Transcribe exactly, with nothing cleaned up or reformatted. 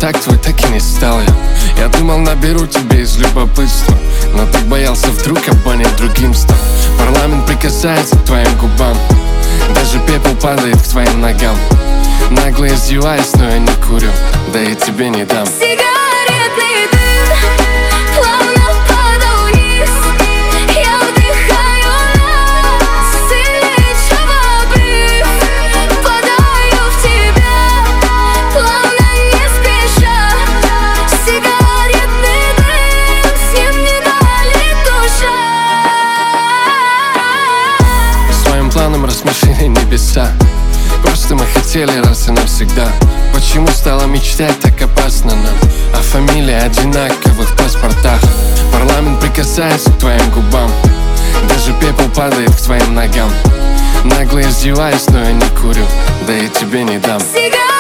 контакт твой так и не стал я. Я думал, наберу тебе из любопытства, но ты боялся, вдруг абонент другим стал. Парламент прикасается к твоим губам, даже пепел падает к твоим ногам. Нагло издеваюсь, но я не курю, да и тебе не дам. Сигаретный дым плавно падал вниз. Я вдыхаю нас, сильнее, чем обрыв. Падаю в тебя, плавно, не спеша. Сигаретный дым, с ним не болит душа. Своим планом рассмешили небеса. Просто мы хотели раз и навсегда. Почему стало мечтать так опасно нам? А фамилии одинаковы в паспортах. Парламент прикасается к твоим губам, даже пепел падает к твоим ногам. Нагло издеваюсь, но я не курю, да и тебе не дам. Сигаретный